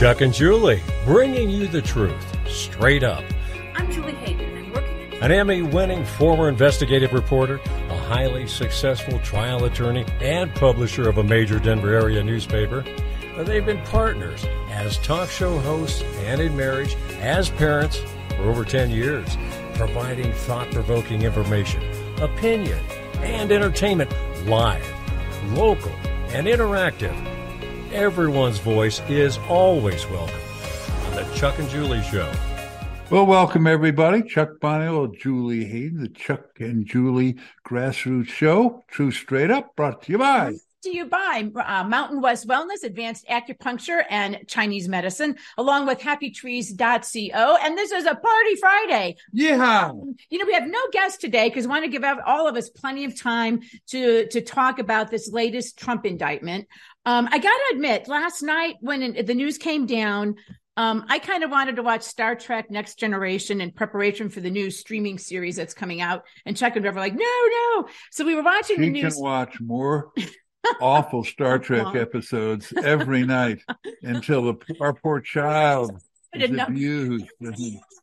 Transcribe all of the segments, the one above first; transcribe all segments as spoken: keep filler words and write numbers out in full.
Chuck and Julie, bringing you the truth, straight up. I'm Julie Hayden, and working at... An Emmy-winning former investigative reporter, a highly successful trial attorney, and publisher of a major Denver area newspaper. They've been partners as talk show hosts and in marriage, as parents for over ten years, providing thought-provoking information, opinion, and entertainment live, local, and interactive. Everyone's voice is always welcome on the Chuck and Julie Show. Well, welcome everybody. Chuck Bonnell, Julie Hayden, the Chuck and Julie Grassroots Show. True Straight Up, brought to you by... to you by uh, Mountain West Wellness, Advanced Acupuncture, and Chinese Medicine, along with happy trees dot co. And this is a Party Friday. Yeah. Um, you know, we have no guest today because we want to give all of us plenty of time to, to talk about this latest Trump indictment. Um, I got to admit, last night when it, the news came down, um, I kind of wanted to watch Star Trek Next Generation in preparation for the new streaming series that's coming out. And Chuck and Rev were like, no, no. So we were watching she the news. Can watch more awful Star Trek episodes every night until the, our poor child is abused and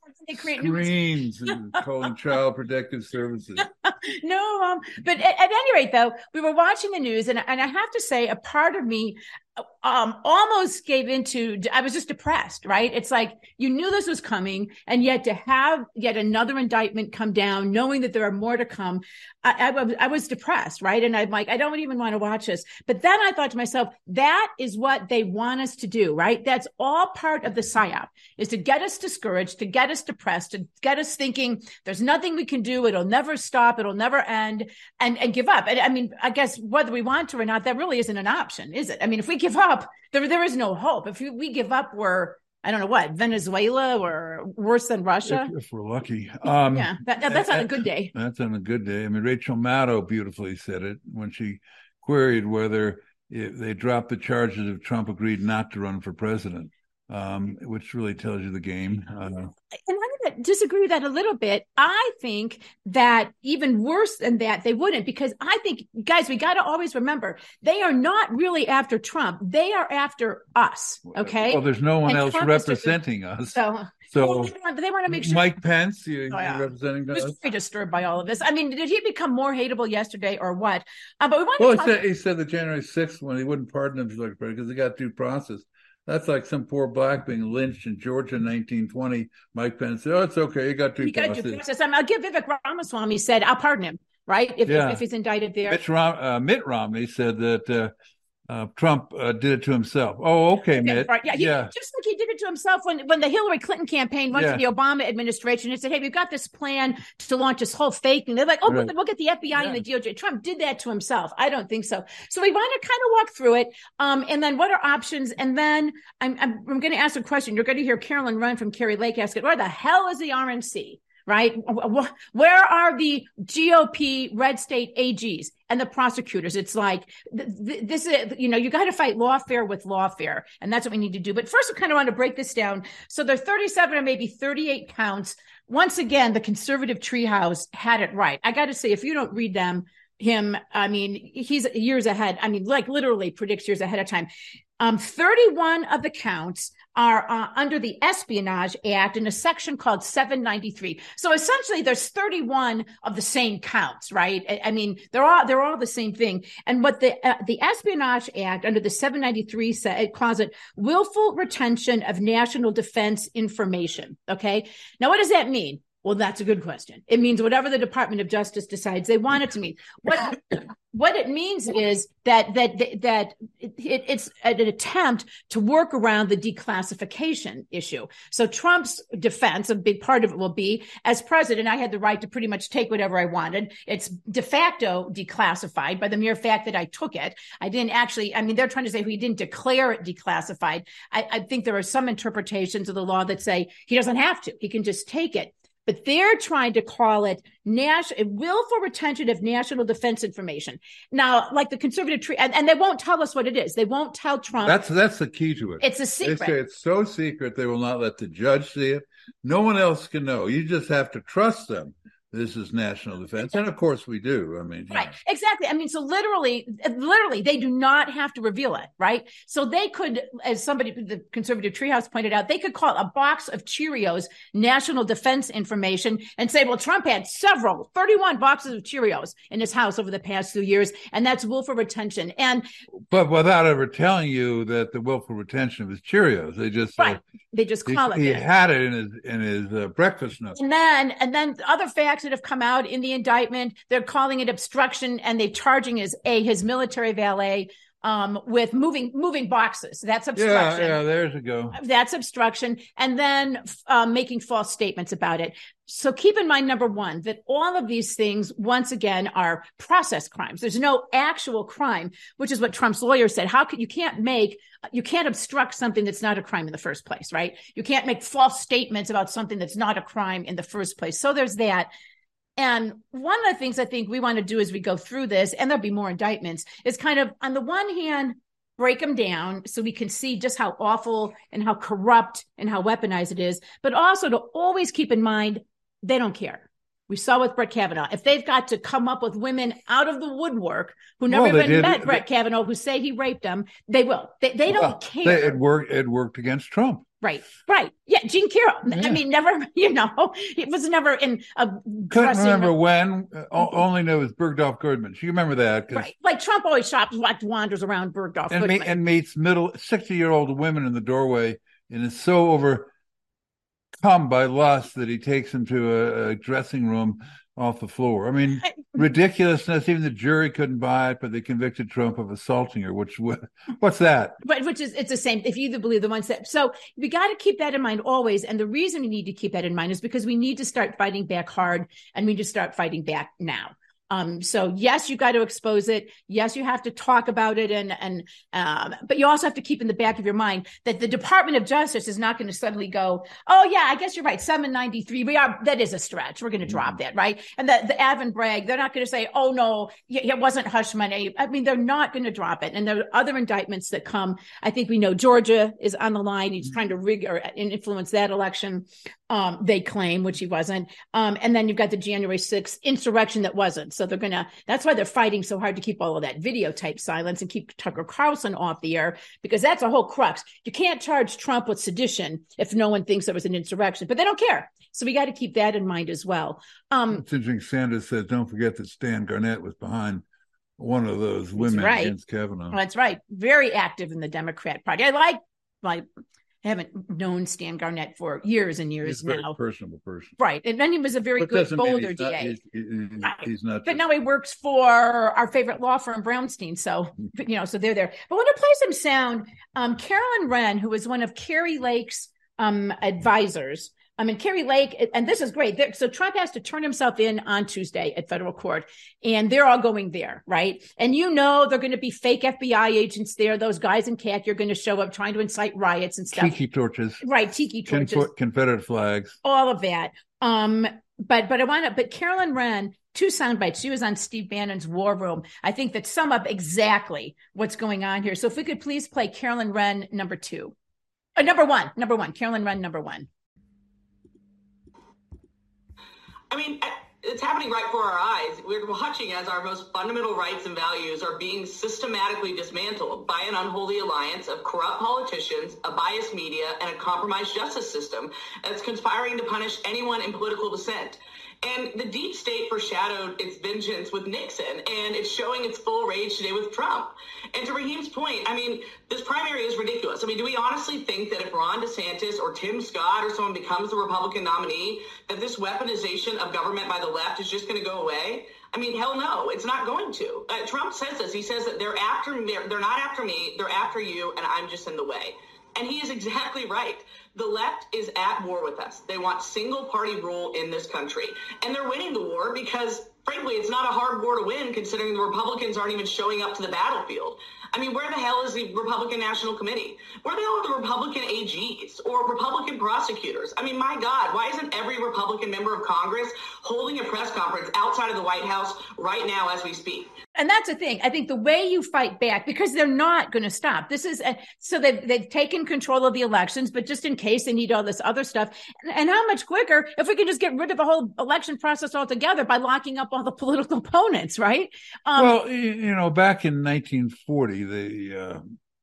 screams and calling Child Protective Services. No, um, but at, at any rate, though, we were watching the news, and, and I have to say, a part of me um, almost gave into, I was just depressed, right? It's like you knew this was coming, and yet to have yet another indictment come down, knowing that there are more to come, I, I, I was depressed, right? And I'm like, I don't even want to watch this. But then I thought to myself, that is what they want us to do, right? That's all part of the psyop, is to get us discouraged, to get us depressed, to get us thinking there's nothing we can do, it'll never stop, it'll never end, and, and give up. And I mean, I guess whether we want to or not, that really isn't an option, is it? I mean, if we give up, there there is no hope. If we, we give up, we're, I don't know what, Venezuela or worse than Russia. If, if we're lucky. Um, yeah, that, that, that's on a good day. That's on a good day. I mean, Rachel Maddow beautifully said it when she queried whether if they dropped the charges if Trump agreed not to run for president, um, which really tells you the game. Uh, and I'm going to disagree with that a little bit. I think that even worse than that, they wouldn't, because I think, guys, we got to always remember, they are not really after Trump. They are after us, okay? Well, there's no one and else Trump representing us. So, so well, they, want, they want to make sure. Mike Pence, you, oh, yeah. you're representing us? I was very disturbed by all of this. I mean, did he become more hateable yesterday or what? Uh, but we want well, to talk- he said, he said that January sixth, when he wouldn't pardon him because he got due process. That's like some poor black being lynched in Georgia in nineteen twenty. Mike Pence said, oh, it's okay. You got due process. Got due process. I mean, I'll give Vivek Ramaswamy said, I'll pardon him, right? If, yeah. if, if he's indicted there. Mitch Rom- uh, Mitt Romney said that uh, uh, Trump uh, did it to himself. Oh, okay, Mitt. Right. Yeah, he, yeah. Just like he did it to himself when, when the Hillary Clinton campaign went yeah. to the Obama administration and said, hey, we've got this plan to launch this whole fake thing. They're like, oh, right. we'll get the F B I yeah. and the D O J. Trump did that to himself. I don't think so. So we want to kind of walk through it. Um, and then what are options? And then I'm, I'm, I'm going to ask a question. You're going to hear Carolyn Run from Kerry Lake ask it, where the hell is the R N C? Right? Where are the G O P red state A Gs and the prosecutors? It's like, this is, you know, you got to fight lawfare with lawfare. And that's what we need to do. But first, I kind of want to break this down. So there are thirty-seven or maybe thirty-eight counts. Once again, the conservative treehouse had it right. I got to say, if you don't read them, him, I mean, he's years ahead. I mean, like literally predicts years ahead of time. Um, thirty-one of the counts are uh, under the Espionage Act in a section called seven ninety-three. So essentially, there's thirty-one of the same counts, right? I, I mean, they're all they're all the same thing. And what the uh, the Espionage Act under the seven ninety-three sa- it calls it willful retention of national defense information. Okay, now what does that mean? Well, that's a good question. It means whatever the Department of Justice decides they want it to mean. What what it means is that that that it, it's an attempt to work around the declassification issue. So Trump's defense, a big part of it will be, as president, I had the right to pretty much take whatever I wanted. It's de facto declassified by the mere fact that I took it. I didn't actually, I mean, they're trying to say he didn't declare it declassified. I, I think there are some interpretations of the law that say he doesn't have to. He can just take it. But they're trying to call it national, willful retention of national defense information. Now, like the conservative tree, and, and they won't tell us what it is. They won't tell Trump. That's that's the key to it. It's a secret. They say it's so secret they will not let the judge see it. No one else can know. You just have to trust them this is national defense. And of course we do. I mean, right. know. Exactly. I mean, so literally, literally, they do not have to reveal it, right? So they could, as somebody, the conservative treehouse pointed out, they could call a box of Cheerios national defense information and say, well, Trump had several, thirty-one boxes of Cheerios in his house over the past few years, and that's willful retention. And but without ever telling you that the willful retention was Cheerios, they just right. Uh, they just call he, it. He had it in his in his uh, breakfast notes. And then, and then other facts that have come out in the indictment, they're calling it obstruction, and they're charging his a his military valet um, with moving moving boxes. That's obstruction. Yeah, yeah. There's a go. That's obstruction, and then uh, making false statements about it. So keep in mind, number one, that all of these things, once again, are process crimes. There's no actual crime, which is what Trump's lawyer said. How could you can't make, you can't obstruct something that's not a crime in the first place, right? You can't make false statements about something that's not a crime in the first place. So there's that. And one of the things I think we want to do as we go through this, and there'll be more indictments, is kind of, on the one hand, break them down so we can see just how awful and how corrupt and how weaponized it is, but also to always keep in mind, they don't care. We saw with Brett Kavanaugh. If they've got to come up with women out of the woodwork who never well, even did. met Brett they, Kavanaugh, who say he raped them, they will. They, they well, don't care. They, it worked. It worked against Trump. Right, right. Yeah, Jean Carroll. Yeah. I mean, never, you know, it was never in a Couldn't remember when, uh, only know it was Bergdorf Goodman. You remember that. Right. Like Trump always shops, wanders around Bergdorf and Goodman. Me, and meets middle, sixty-year-old women in the doorway and is so overcome by lust that he takes them to a, a dressing room off the floor. I mean, ridiculousness. Even the jury couldn't buy it, but they convicted Trump of assaulting her, which, what's that? But which is, it's the same. If you either believe the ones that, so we got to keep that in mind always. And the reason we need to keep that in mind is because we need to start fighting back hard, and we need to start fighting back now. Um, so yes, you got to expose it. Yes, you have to talk about it. And, and, um, but you also have to keep in the back of your mind that the Department of Justice is not going to suddenly go, oh yeah, I guess you're right. seven ninety-three. We are, that is a stretch. We're going to drop mm-hmm. that. Right. And the, the Avon Bragg, they're not going to say, oh no, it wasn't hush money. I mean, they're not going to drop it. And there are other indictments that come. I think we know Georgia is on the line. He's mm-hmm. trying to rig or influence that election. Um, they claim, which he wasn't. Um, and then you've got the January sixth insurrection that wasn't. So they're going to, that's why they're fighting so hard to keep all of that videotape silence and keep Tucker Carlson off the air, because that's a whole crux. You can't charge Trump with sedition if no one thinks there was an insurrection, but they don't care. So we got to keep that in mind as well. Um, it's interesting. Sanders says, don't forget that Stan Garnett was behind one of those women right. against Kavanaugh. That's right. Very active in the Democrat Party. I like my, I haven't known Stan Garnett for years and years he's a very now. Personable person, right? And then he was a very but good Boulder he's D A. Not, he's, he's, right. he's not. But just... now he works for our favorite law firm, Brownstein. So you know, so they're there. But I want to play some sound. Um, Carolyn Wren, who was one of Kari Lake's um, advisors. I mean, Kari Lake, and this is great. So Trump has to turn himself in on Tuesday at federal court, and they're all going there, right? And you know they're going to be fake F B I agents there. Those guys in khaki are going to show up trying to incite riots and stuff. Tiki torches. Right, tiki torches. Conf- Confederate flags. All of that. Um, but but I want to, but Carolyn Wren, two sound bites. She was on Steve Bannon's War Room. I think that sum up exactly what's going on here. So if we could please play Carolyn Wren number two. Uh, number one, number one, Carolyn Wren number one. I mean, it's happening right before our eyes. We're watching as our most fundamental rights and values are being systematically dismantled by an unholy alliance of corrupt politicians, a biased media, and a compromised justice system that's conspiring to punish anyone in political dissent. And the deep state foreshadowed its vengeance with Nixon, and it's showing its full rage today with Trump. And to Raheem's point, I mean, this primary is ridiculous. I mean, do we honestly think that if Ron DeSantis or Tim Scott or someone becomes the Republican nominee, that this weaponization of government by the left is just going to go away? I mean, hell no, it's not going to. Uh, Trump says this. He says that they're after me. They're not after me. They're after you, and I'm just in the way. And he is exactly right. The left is at war with us. They want single-party rule in this country. And they're winning the war because, frankly, it's not a hard war to win considering the Republicans aren't even showing up to the battlefield. I mean, where the hell is the Republican National Committee? Where the hell are the Republican A Gs or Republican prosecutors? I mean, my God, why isn't every Republican member of Congress holding a press conference outside of the White House right now as we speak? And that's the thing. I think the way you fight back, because they're not going to stop. This is, a, so they've, they've taken control of the elections, but just in case they need all this other stuff. And, and how much quicker if we can just get rid of the whole election process altogether by locking up all the political opponents, right? Um, well, you know, back in nineteen forty, the uh,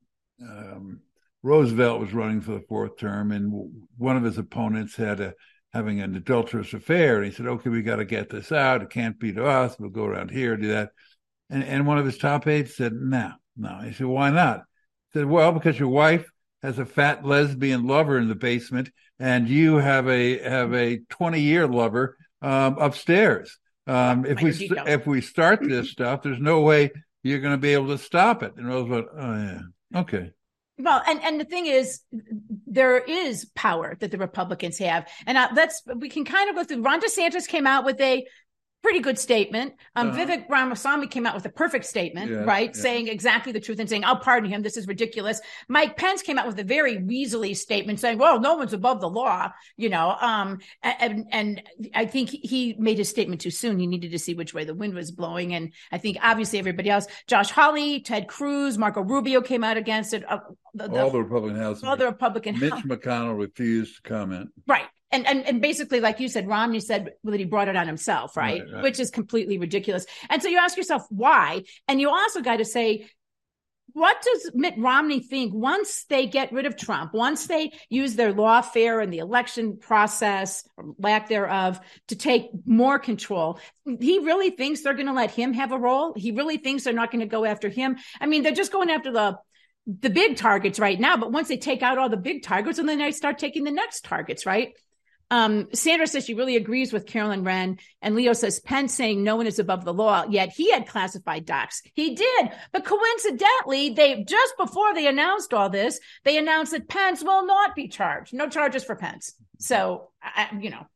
um, Roosevelt was running for the fourth term, and one of his opponents had a having an adulterous affair. And he said, okay, we got to get this out. It can't be to us. We'll go around here, do that. And, and one of his top aides said, no, no. He said, why not? He said, well, because your wife has a fat lesbian lover in the basement, and you have a have a twenty-year lover um, upstairs. Um, if we st- if we start this stuff, there's no way you're going to be able to stop it. And Roosevelt, oh, yeah, okay. Well, and, and the thing is, there is power that the Republicans have. And uh, let's, we can kind of go through. Ron DeSantis came out with a pretty good statement. Um, uh-huh. Vivek Ramaswamy came out with a perfect statement, yeah, right? Yeah. Saying exactly the truth and saying, I'll pardon him. This is ridiculous. Mike Pence came out with a very weaselly statement saying, well, no one's above the law, you know. Um, and, and I think he made his statement too soon. He needed to see which way the wind was blowing. And I think obviously everybody else, Josh Hawley, Ted Cruz, Marco Rubio came out against it. Uh, the, the, all the Republican House. All the Republican Mitch McConnell refused to comment. Right. And, and and basically, like you said, Romney said that he brought it on himself, right? Right, right? Which is completely ridiculous. And so you ask yourself why, and you also got to say, what does Mitt Romney think once they get rid of Trump, once they use their lawfare and the election process, or lack thereof, to take more control? He really thinks they're going to let him have a role? He really thinks they're not going to go after him? I mean, they're just going after the the big targets right now, but once they take out all the big targets, and then they start taking the next targets, right? Um, Sandra says she really agrees with Carolyn Wren, and Leo says Pence saying no one is above the law, yet he had classified docs. He did, but coincidentally, they just before they announced all this, they announced that Pence will not be charged. No charges for Pence. So, I, you know,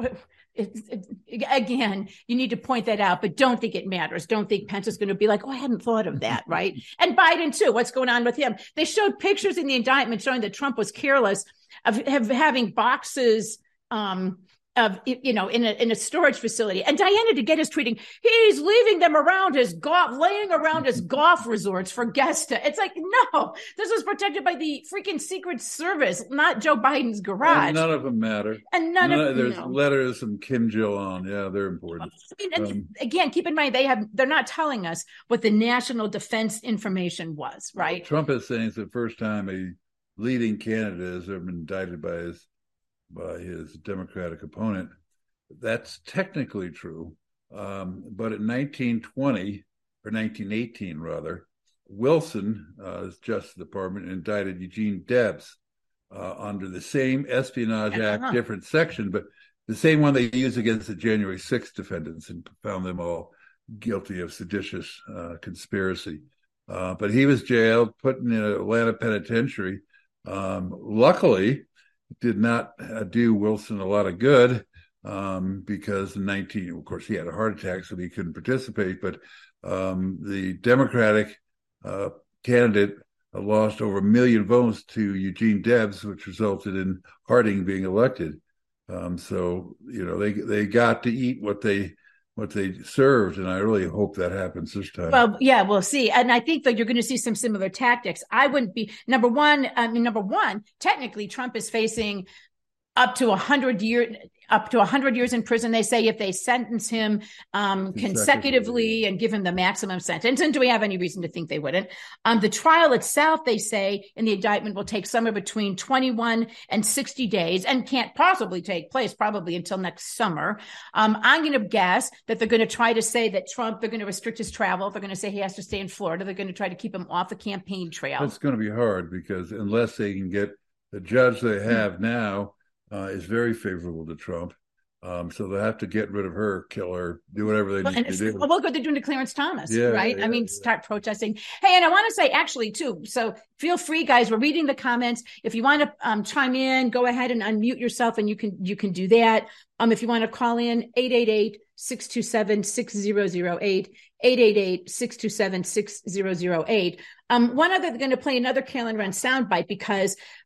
it, it, again, you need to point that out, but don't think it matters. Don't think Pence is going to be like, oh, I hadn't thought of that, right? And Biden too. What's going on with him? They showed pictures in the indictment showing that Trump was careless of, of having boxes Um, of, you know, in a, in a storage facility. And Diana DeGette is tweeting, he's leaving them around his golf, laying around his golf resorts for guests to, it's like, no, this is protected by the freaking Secret Service, not Joe Biden's garage. And none of them matter. And none, none of them. There's no. letters from Kim Jong-un. Yeah, they're important. I mean, and um, again, keep in mind, they have, they're not telling us what the national defense information was, right? Trump is saying it's the first time a leading candidate has ever been indicted by his by his Democratic opponent. That's technically true. Um, but in nineteen twenty, or nineteen eighteen rather, Wilson, uh, Justice Department, indicted Eugene Debs uh, under the same Espionage uh-huh. Act, different section, but the same one they used against the January sixth defendants, and found them all guilty of seditious uh, conspiracy. Uh, but he was jailed, put in an Atlanta penitentiary. Um, luckily, did not uh, do Wilson a lot of good um, because in nineteen, of course, he had a heart attack, so he couldn't participate. But um, the Democratic uh, candidate uh, lost over a million votes to Eugene Debs, which resulted in Harding being elected. Um, so, you know, they they got to eat what they what they served, and I really hope that happens this time. Well, yeah, we'll see. And I think that you're going to see some similar tactics. I wouldn't be, number one, I mean, number one, technically Trump is facing up to a hundred year, up to a hundred years in prison. They say if they sentence him um, consecutively and give him the maximum sentence. And do we have any reason to think they wouldn't? Um, the trial itself, they say in the indictment, will take somewhere between twenty-one and sixty days and can't possibly take place probably until next summer. Um, I'm going to guess that they're going to try to say that Trump, they're going to restrict his travel. They're going to say he has to stay in Florida. They're going to try to keep him off the campaign trail. That's going to be hard because unless they can get the judge they have mm-hmm. now, Uh, is very favorable to Trump. Um, so they'll have to get rid of her, kill her, do whatever they need well, to do. Well, look what they're doing to Clarence Thomas, yeah, right? Yeah, I mean, yeah. start protesting. Hey, and I want to say actually too, so feel free, guys, we're reading the comments. If you want to um, chime in, go ahead and unmute yourself and you can you can do that. Um, if you want to call in, eight eight eight, six two seven, six zero zero eight, eight eight eight, six two seven, six zero zero eight. Um, one other, they're going to play another Carolyn Wren soundbite because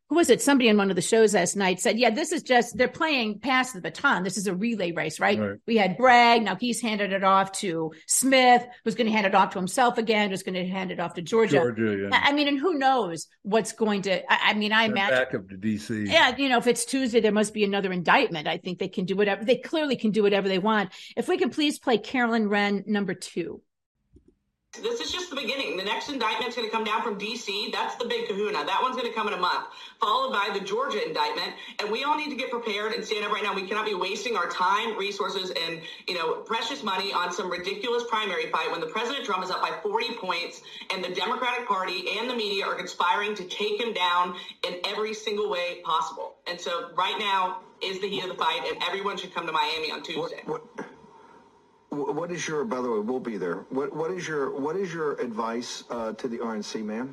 who was it? Somebody on one of the shows last night said, yeah, this is just, they're playing pass the baton. This is a relay race, right? right? We had Bragg. Now he's handed it off to Smith, who's going to hand it off to himself again, who's going to hand it off to Georgia. Georgia, yeah. I mean, and who knows what's going to, I, I mean, I They're imagine. Back up to D C. Yeah, you know, if it's Tuesday, there must be another indictment. I think they can do whatever, they clearly can do whatever they want. If we can please play Carolyn Wren, number two. This is just the beginning. The next indictment's going to come down from D C. That's the big kahuna. That one's going to come in a month, followed by the Georgia indictment. And we all need to get prepared and stand up right now. We cannot be wasting our time, resources, and, you know, precious money on some ridiculous primary fight when the President Trump is up by forty points and the Democratic Party and the media are conspiring to take him down in every single way possible. And so right now is the heat of the fight, and everyone should come to Miami on Tuesday. What, what? What is your, by the way, we'll be there. What, what is your, what is your advice uh, to the R N C, ma'am?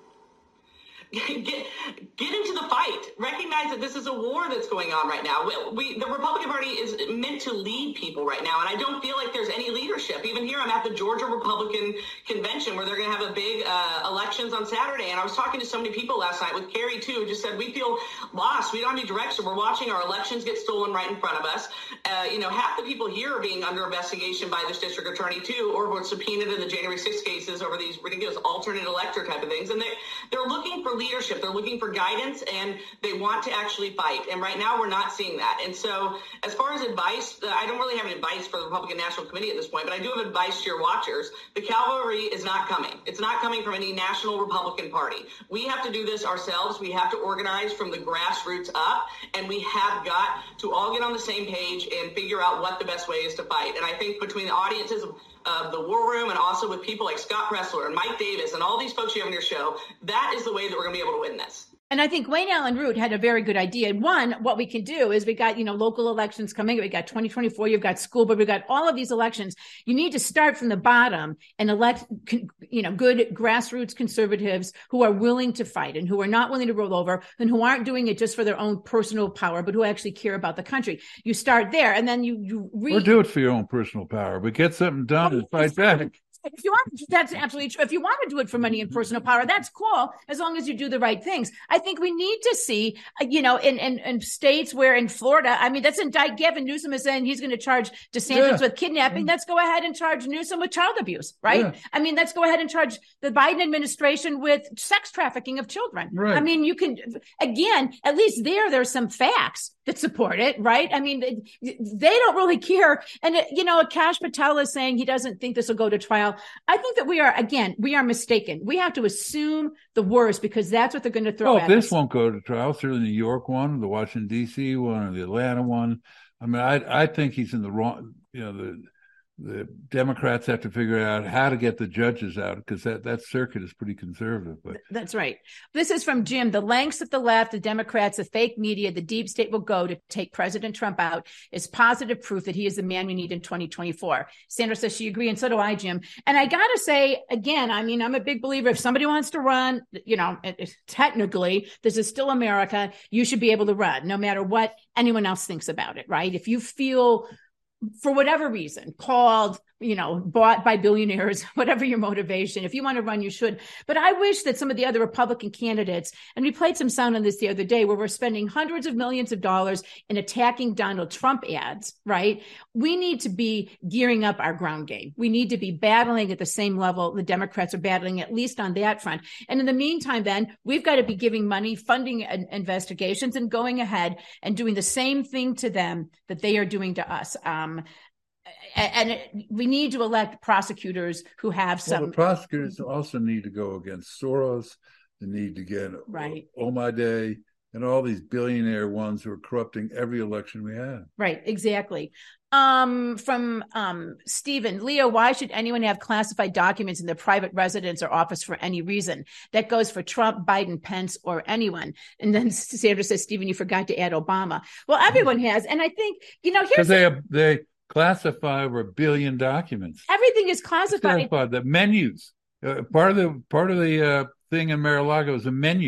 Get, get into the fight. Recognize that this is a war that's going on right now. We, we, the Republican Party is meant to lead people right now, and I don't feel like there's any leadership. Even here, I'm at the Georgia Republican Convention where they're going to have a big uh, elections on Saturday, and I was talking to so many people last night with Carrie, too, who just said, we feel lost. We don't have any direction. We're watching our elections get stolen right in front of us. Uh, you know, half the people here are being under investigation by this district attorney, too, or were subpoenaed in the January sixth cases over these ridiculous alternate elector type of things, and they, they're looking for leadership. They're looking for guidance, and they want to actually fight. And right now, we're not seeing that. And so as far as advice, I don't really have an advice for the Republican National Committee at this point, but I do have advice to your watchers. The cavalry is not coming. It's not coming from any national Republican Party. We have to do this ourselves. We have to organize from the grassroots up, and we have got to all get on the same page and figure out what the best way is to fight. And I think between the audiences of of the War Room and also with people like Scott Pressler and Mike Davis and all these folks you have on your show, that is the way that we're going to be able to win this. And I think Wayne Allen Root had a very good idea. One, what we can do is we got, you know, local elections coming. We got twenty twenty-four, you've got school, but we've got all of these elections. You need to start from the bottom and elect, you know, good grassroots conservatives who are willing to fight and who are not willing to roll over and who aren't doing it just for their own personal power, but who actually care about the country. You start there, and then you, you read. Or do it for your own personal power, but get something done and fight back. If you want, that's absolutely true. If you want to do it for money and personal power, that's cool, as long as you do the right things. I think we need to see, you know, in, in, in states where in Florida, I mean, that's indict Gavin Newsom is saying he's going to charge DeSantis yeah. with kidnapping. Let's go ahead and charge Newsom with child abuse, right? Yeah. I mean, let's go ahead and charge the Biden administration with sex trafficking of children. Right. I mean, you can, again, at least there, there's some facts that support it, right? I mean, they don't really care. And, you know, Akash Patel is saying he doesn't think this will go to trial. I think that we are, again, we are mistaken. We have to assume the worst because that's what they're going to throw oh, at this us. Won't go to trial. Certainly the New York one, the Washington, D C one, or the Atlanta one. I mean, I I think he's in the wrong, you know, the the Democrats have to figure out how to get the judges out because that, that circuit is pretty conservative. But that's right. This is from Jim. The lengths that the left, the Democrats, the fake media, the deep state will go to take President Trump out is positive proof that he is the man we need in twenty twenty-four. Sandra says she agrees, and so do I, Jim. And I got to say, again, I mean, I'm a big believer. If somebody wants to run, you know, technically, this is still America. You should be able to run no matter what anyone else thinks about it, right? If you feel for whatever reason, called, you know, bought by billionaires, whatever your motivation, if you want to run, you should. But I wish that some of the other Republican candidates, and we played some sound on this the other day, where we're spending hundreds of millions of dollars in attacking Donald Trump ads, right? We need to be gearing up our ground game. We need to be battling at the same level the Democrats are battling, at least on that front. And in the meantime, then, we've got to be giving money, funding investigations, and going ahead and doing the same thing to them that they are doing to us. Um, And it, we need to elect prosecutors who have some. Well, the prosecutors also need to go against Soros. They need to get right. Omade and all these billionaire ones who are corrupting every election we have. Right, exactly. Um, from um, Stephen, Leo, why should anyone have classified documents in their private residence or office for any reason? That goes for Trump, Biden, Pence, or anyone. And then Sandra says, Stephen, you forgot to add Obama. Well, everyone has. And I think, you know, here's because they have, they classify over a billion documents. Everything is classified. classified. The menus, uh, part of the part of the uh, thing in Mar-a-Lago is a menu.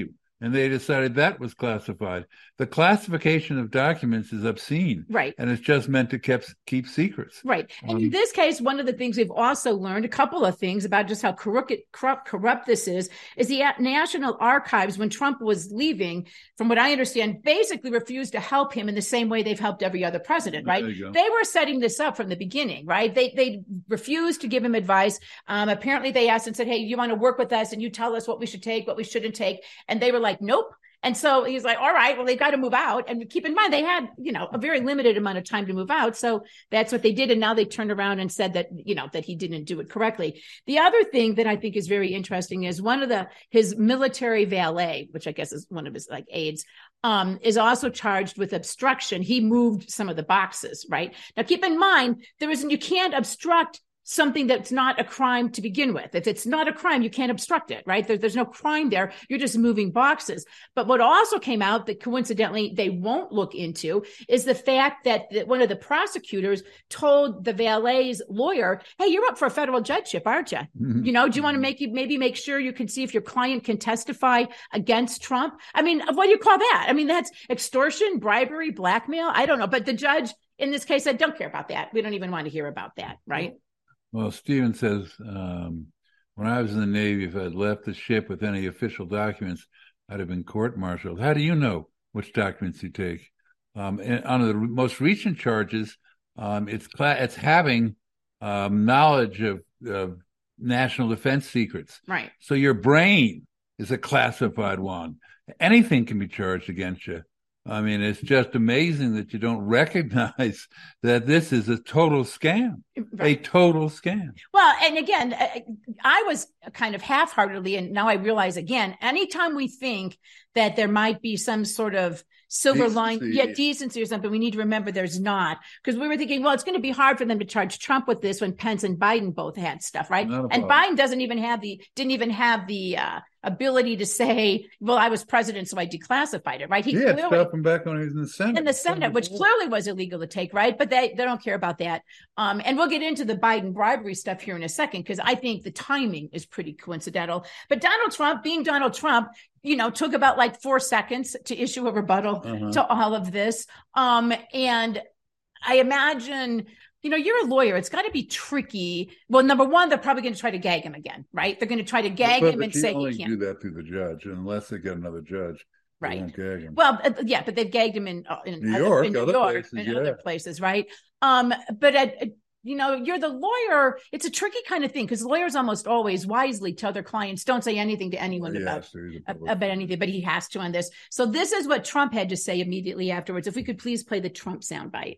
and they decided that was classified. The classification of documents is obscene. Right. And it's just meant to keep, keep secrets. Right. And Um, in this case, one of the things we've also learned, a couple of things about just how corrupt, corrupt, corrupt this is, is the National Archives, when Trump was leaving, from what I understand, basically refused to help him in the same way they've helped every other president, right? They were setting this up from the beginning, right? They they refused to give him advice. Um, apparently they asked and said, hey, you want to work with us and you tell us what we should take, what we shouldn't take. And they were like, nope. And so he's like, all right, well, they've got to move out. And keep in mind, they had, you know, a very limited amount of time to move out. So that's what they did. And now they turned around and said that, you know, that he didn't do it correctly. The other thing that I think is very interesting is one of the, his military valet, which I guess is one of his like aides, um, is also charged with obstruction. He moved some of the boxes, right? Now, keep in mind, there isn't, you can't obstruct something that's not a crime to begin with. If it's not a crime, you can't obstruct it, right? There, there's no crime there. You're just moving boxes. But what also came out that coincidentally they won't look into is the fact that, that one of the prosecutors told the valet's lawyer, hey, you're up for a federal judgeship, aren't you? Mm-hmm. You know, do you want to make you maybe make sure you can see if your client can testify against Trump? I mean, what do you call that? I mean, that's extortion, bribery, blackmail. I don't know. But the judge in this case said, don't care about that. We don't even want to hear about that, right? Well, Stephen says, um, when I was in the Navy, if I'd left the ship with any official documents, I'd have been court-martialed. How do you know which documents you take? Um, and on the most recent charges, um, it's cla- it's having um, knowledge of, of national defense secrets. Right. So your brain is a classified one. Anything can be charged against you. I mean, it's just amazing that you don't recognize that this is a total scam, right. a total scam. Well, and again, I was kind of half-heartedly, and now I realize again, anytime we think that there might be some sort of silver line, yeah, decency or something, we need to remember there's not. Because we were thinking, well, it's going to be hard for them to charge Trump with this when Pence and Biden both had stuff, right? And Biden doesn't even have the, didn't even have the uh, ability to say, well, I was president, so I declassified it, right? He, he had stuff from back when he was in the Senate. In the Senate, which clearly was illegal to take, right? But they, they don't care about that. Um, and we'll get into the Biden bribery stuff here in a second, because I think the timing is pretty coincidental. But Donald Trump, being Donald Trump, you know, took about like four seconds to issue a rebuttal uh-huh. to all of this. Um, and I imagine, you know, you're a lawyer. It's got to be tricky. Well, number one, they're probably going to try to gag him again, right? They're going to try to gag but, him but and say only he can't do that through the judge, unless they get another judge. Right. Won't gag him. Well, uh, yeah, but they've gagged him in, uh, in New other, York, in New other York, places, and yeah. other places, right? Um, but uh, you know, you're the lawyer. It's a tricky kind of thing because lawyers almost always wisely tell their clients, don't say anything to anyone about, about anything, but he has to on this. So this is what Trump had to say immediately afterwards. If we could please play the Trump soundbite.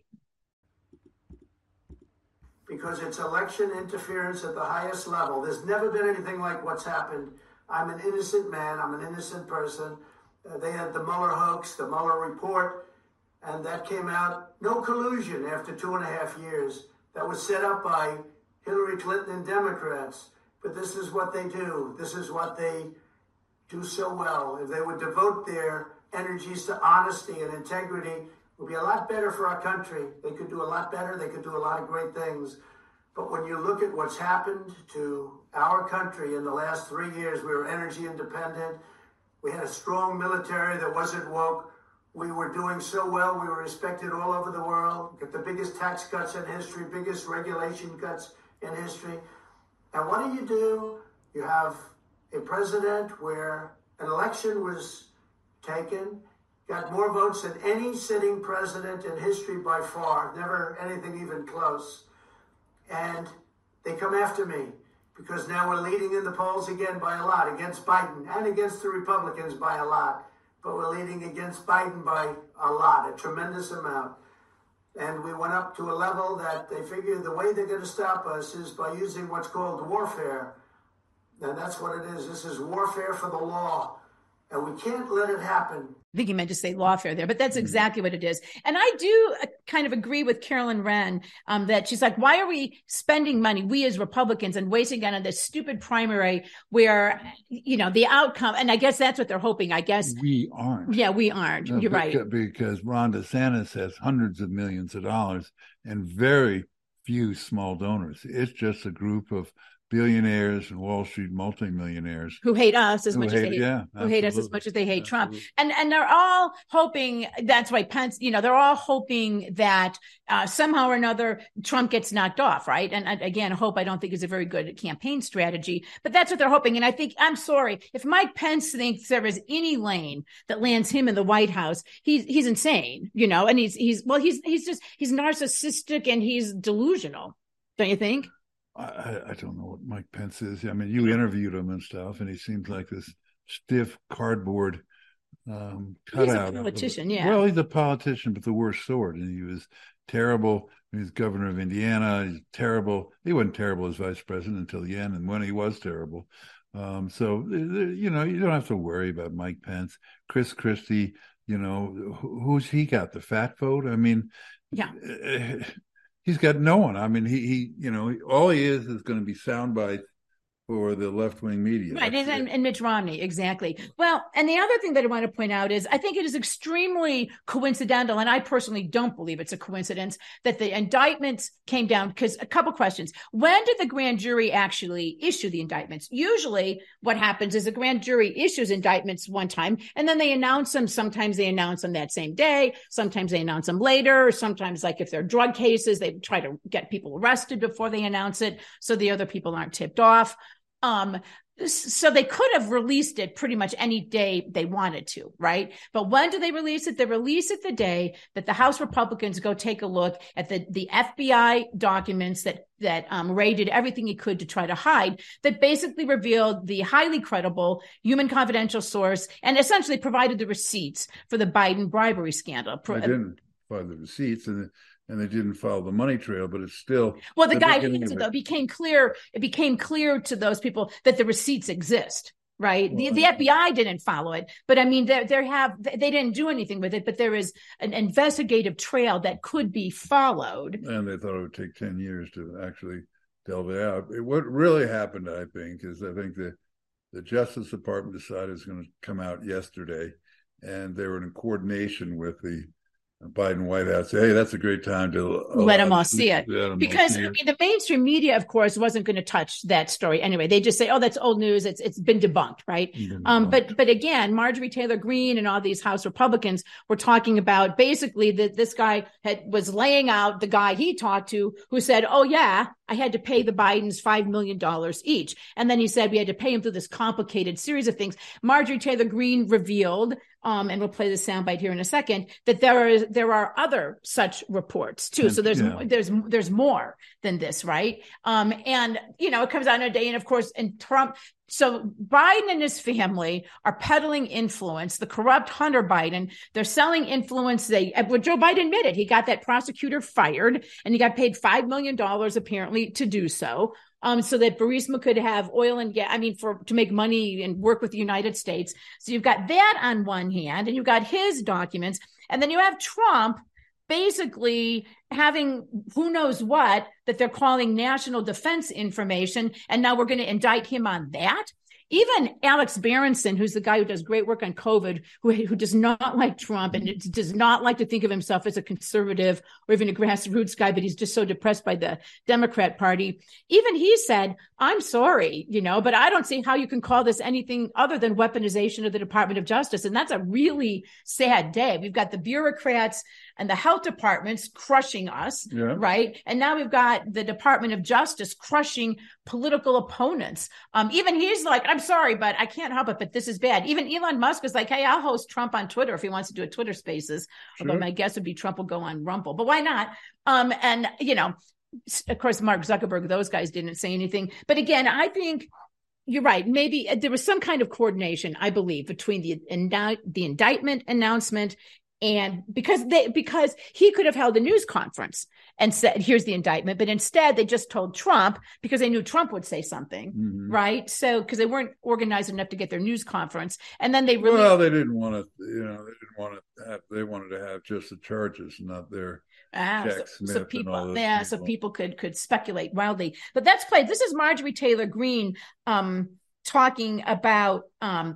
Because it's election interference at the highest level. There's never been anything like what's happened. I'm an innocent man. I'm an innocent person. Uh, they had the Mueller hoax, the Mueller report, and that came out. No collusion after two and a half years. That was set up by Hillary Clinton and Democrats. But this is what they do. This is what they do so well. If they would devote their energies to honesty and integrity, it would be a lot better for our country. They could do a lot better. They could do a lot of great things. But when you look at what's happened to our country in the last three years, we were energy independent. We had a strong military that wasn't woke. We were doing so well. We were respected all over the world. Got the biggest tax cuts in history, biggest regulation cuts in history. And what do you do? You have a president where an election was taken, got more votes than any sitting president in history by far, never anything even close. And they come after me because now we're leading in the polls again by a lot against Biden and against the Republicans by a lot. But we're leading against Biden by a lot, a tremendous amount. And we went up to a level that they figure the way they're going to stop us is by using what's called warfare. And that's what it is. This is warfare for the law. And we can't let it happen. I think he meant to say lawfare there, but that's exactly what it is. And I do uh, kind of agree with Carolyn Wren um, that she's like, why are we spending money, we as Republicans, and wasting it on this stupid primary where, you know, the outcome, and I guess that's what they're hoping, I guess. We aren't. Yeah, we aren't. No, You're because, right. Because Ron DeSantis has hundreds of millions of dollars and very few small donors. It's just a group of billionaires and Wall Street multimillionaires who hate us as much hate, as they hate, yeah, who hate us as much as they hate absolutely. Trump. And and they're all hoping, that's why Pence, you know, they're all hoping that uh, somehow or another Trump gets knocked off, right? And, and again, hope I don't think is a very good campaign strategy, but that's what they're hoping. And I think, I'm sorry, if Mike Pence thinks there is any lane that lands him in the White House, he's he's insane, you know, and he's he's well, he's he's just he's narcissistic and he's delusional, don't you think? I, I don't know what Mike Pence is. I mean, you interviewed him and stuff, and he seems like this stiff cardboard um, cutout. He's a politician, of, yeah. Well, he's a politician, but the worst sort. And he was terrible. He's governor of Indiana. He's terrible. He wasn't terrible as vice president until the end, and when he was terrible. Um, so, you know, you don't have to worry about Mike Pence. Chris Christie, you know, who's he got? The fat vote? I mean, yeah. Uh, He's got no one. I mean, he, he you know, all he is is going to be soundbite for the left-wing media. Right, and, and Mitch Romney, exactly. Well, and the other thing that I want to point out is I think it is extremely coincidental, and I personally don't believe it's a coincidence, that the indictments came down, because a couple questions. When did the grand jury actually issue the indictments? Usually what happens is the grand jury issues indictments one time, and then they announce them. Sometimes they announce them that same day. Sometimes they announce them later. Sometimes, like if they're drug cases, they try to get people arrested before they announce it so the other people aren't tipped off. Um, so they could have released it pretty much any day they wanted to, right? But when do they release it? They release it the day that the House Republicans go take a look at the, the F B I documents that, that um, Wray did everything he could to try to hide, that basically revealed the highly credible human confidential source and essentially provided the receipts for the Biden bribery scandal. They didn't provide the receipts, and and they didn't follow the money trail, but it's still. Well, the guy hinted, though, became clear. It became clear to those people that the receipts exist, right? Well, the, the F B I didn't follow it, but I mean, they they have they didn't do anything with it. But there is an investigative trail that could be followed. And they thought it would take ten years to actually delve it out. It, what really happened, I think, is I think the the Justice Department decided it was going to come out yesterday, and they were in coordination with the Biden White House. Hey, that's a great time to uh, let them all see it, because see I it. mean, the mainstream media, of course, wasn't going to touch that story anyway. They just say, "Oh, that's old news. It's it's been debunked," right? Been um, debunked. But but again, Marjorie Taylor Greene and all these House Republicans were talking about basically that this guy had was laying out the guy he talked to who said, "Oh yeah, I had to pay the Bidens five million dollars each," and then he said we had to pay him through this complicated series of things. Marjorie Taylor Greene revealed. Um, and we'll play the soundbite here in a second, that there are there are other such reports too. So there's yeah. there's there's more than this, right? Um, and you know, it comes out in a day, and of course, and Trump. So Biden and his family are peddling influence. The corrupt Hunter Biden, they're selling influence. They, well, Joe Biden admitted he got that prosecutor fired, and he got paid five million dollars apparently to do so. Um, so that Burisma could have oil and gas, I mean, for to make money and work with the United States. So you've got that on one hand, and you've got his documents, and then you have Trump basically having who knows what that they're calling national defense information, and now we're going to indict him on that. Even Alex Berenson, who's the guy who does great work on COVID, who, who does not like Trump and does not like to think of himself as a conservative or even a grassroots guy, but he's just so depressed by the Democrat Party. Even he said, I'm sorry, you know, but I don't see how you can call this anything other than weaponization of the Department of Justice. And that's a really sad day. We've got the bureaucrats and the health departments crushing us, yeah. right? And now we've got the Department of Justice crushing political opponents. Um, even he's like, I'm sorry, but I can't help it, but this is bad. Even Elon Musk is like, hey, I'll host Trump on Twitter if he wants to do a Twitter Spaces. Sure. Although my guess would be Trump will go on Rumble, but why not? Um, and, you know, of course, Mark Zuckerberg, those guys didn't say anything. But again, I think you're right. Maybe there was some kind of coordination, I believe, between the, indi- the indictment announcement and because they because he could have held a news conference and said, here's the indictment. But instead, they just told Trump because they knew Trump would say something. Mm-hmm. Right. So because they weren't organized enough to get their news conference. And then they really. Well, they didn't want to, you know, they didn't want to have, they wanted to have just the charges, not their. Ah, Jack so, Smith so people, and all yeah, people. so people could could speculate wildly. But that's played. This is Marjorie Taylor Greene um, talking about. Um,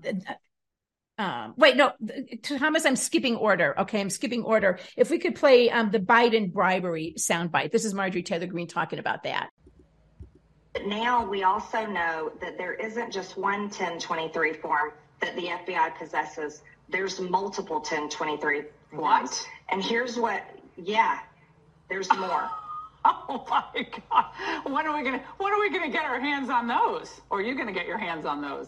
Um, wait, no, Thomas, I'm skipping order. Okay, I'm skipping order. If we could play um, the Biden bribery soundbite. This is Marjorie Taylor Greene talking about that. But now we also know that there isn't just one ten twenty-three form that the F B I possesses. There's multiple ten twenty-three forms. What? And here's what, yeah, there's more. Oh my God. When are we gonna when are we gonna get our hands on those? Or are you gonna get your hands on those?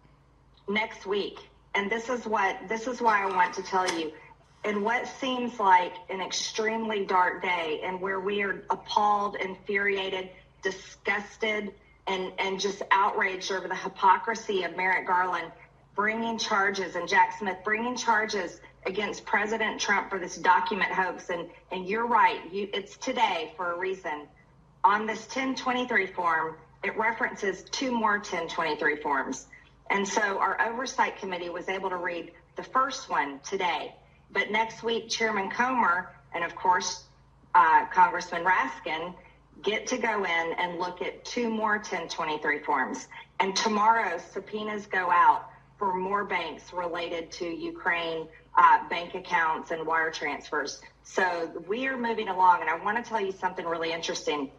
Next week. And this is what this is why I want to tell you. In what seems like an extremely dark day, and where we are appalled, infuriated, disgusted, and, and just outraged over the hypocrisy of Merrick Garland bringing charges, and Jack Smith bringing charges against President Trump for this document hoax. And, and you're right, you, it's today for a reason. On this ten twenty-three form, it references two more ten twenty-three forms. And so our oversight committee was able to read the first one today. But next week, Chairman Comer and, of course, uh, Congressman Raskin get to go in and look at two more ten twenty-three forms. And tomorrow, subpoenas go out for more banks related to Ukraine uh, bank accounts and wire transfers. So we are moving along. And I want to tell you something really interesting.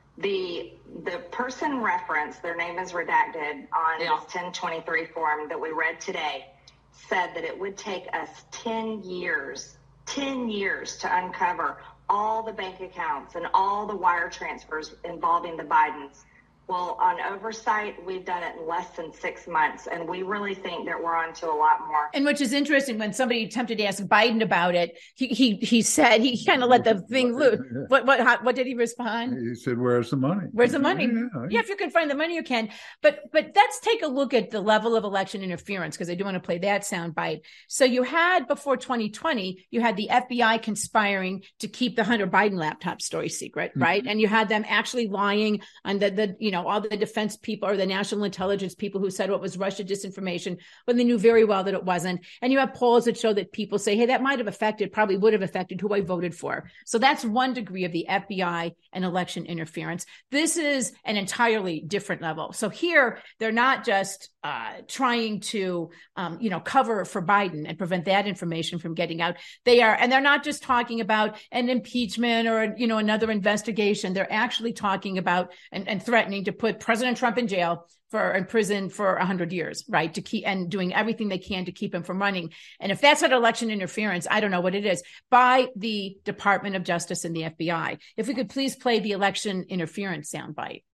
The the person referenced, their name is redacted on yeah. this ten twenty-three form that we read today, said that it would take us ten years, ten years to uncover all the bank accounts and all the wire transfers involving the Bidens. Well, on oversight, we've done it in less than six months, and we really think that we're on to a lot more. And which is interesting, when somebody attempted to ask Biden about it, he he he said, he kind of let the thing loose. What what how, what did he respond? He said, "Where's the money? Where's the money? Yeah, yeah, if you can find the money, you can." But but let's take a look at the level of election interference, because I do want to play that sound bite. So you had, before twenty twenty, you had the F B I conspiring to keep the Hunter Biden laptop story secret, right? Mm-hmm. And you had them actually lying on the the you know all the defense people or the national intelligence people who said what was Russia disinformation when they knew very well that it wasn't. And you have polls that show that people say, hey, that might have affected, probably would have affected who I voted for. So that's one degree of the F B I and election interference. This is an entirely different level. So here, they're not just uh, trying to, um, you know, cover for Biden and prevent that information from getting out. They are, and they're not just talking about an impeachment or, you know, another investigation. They're actually talking about and, and threatening to put President Trump in jail for in prison for a hundred years, right? To keep and doing everything they can to keep him from running. And if that's not election interference, I don't know what it is, by the Department of Justice and the F B I. If we could please play the election interference soundbite.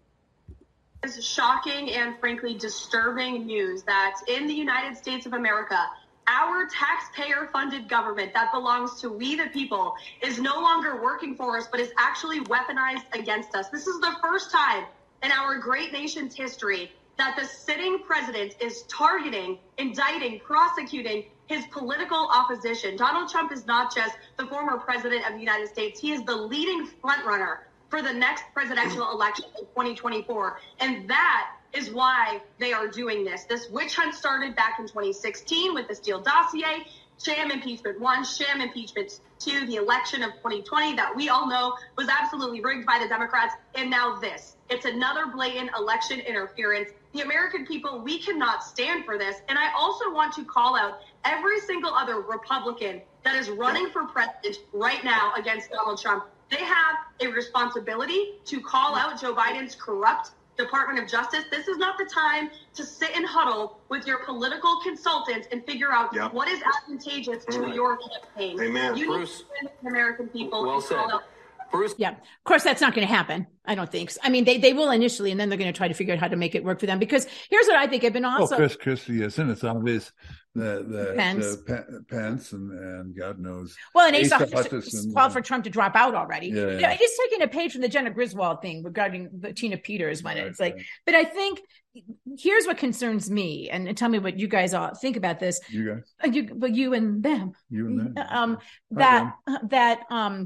It's shocking and frankly disturbing news that in the United States of America, our taxpayer-funded government that belongs to we the people is no longer working for us, but is actually weaponized against us. This is the first time in our great nation's history that the sitting president is targeting, indicting, prosecuting his political opposition. Donald Trump is not just the former president of the United States. He is the leading frontrunner for the next presidential election in twenty twenty-four. And that is why they are doing this. This witch hunt started back in twenty sixteen with the Steele dossier, sham impeachment one, sham impeachment two, the election of twenty twenty that we all know was absolutely rigged by the Democrats, and now this. It's another blatant election interference. The American people, we cannot stand for this. And I also want to call out every single other Republican that is running for president right now against Donald Trump. They have a responsibility to call out Joe Biden's corrupt Department of Justice. This is not the time to sit and huddle with your political consultants and figure out yep. what is advantageous to right. your campaign. Amen. You Bruce, need to the American people. Well said. Bruce. Yeah, of course, that's not going to happen. I don't think so. I mean, they, they will initially, and then they're going to try to figure out how to make it work for them. Because here's what I think. I've been also. Well, Chris Christie isn't. It's obvious that the, Pence, the Pence and, and God knows. Well, and Asa Hutchinson called for Trump to drop out already. Yeah, yeah. You know, he's taking a page from the Jenna Griswold thing regarding the Tina Peters when right, it's like. Right. But I think here's what concerns me, and, and tell me what you guys all think about this. You guys. Uh, you, but you and them. You and them. Um, that uh, that um.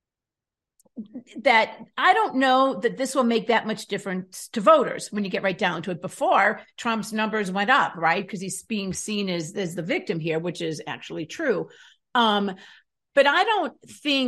that I don't know that this will make that much difference to voters when you get right down to it. Before, Trump's numbers went up, right? Because he's being seen as, as the victim here, which is actually true. Um, but I don't think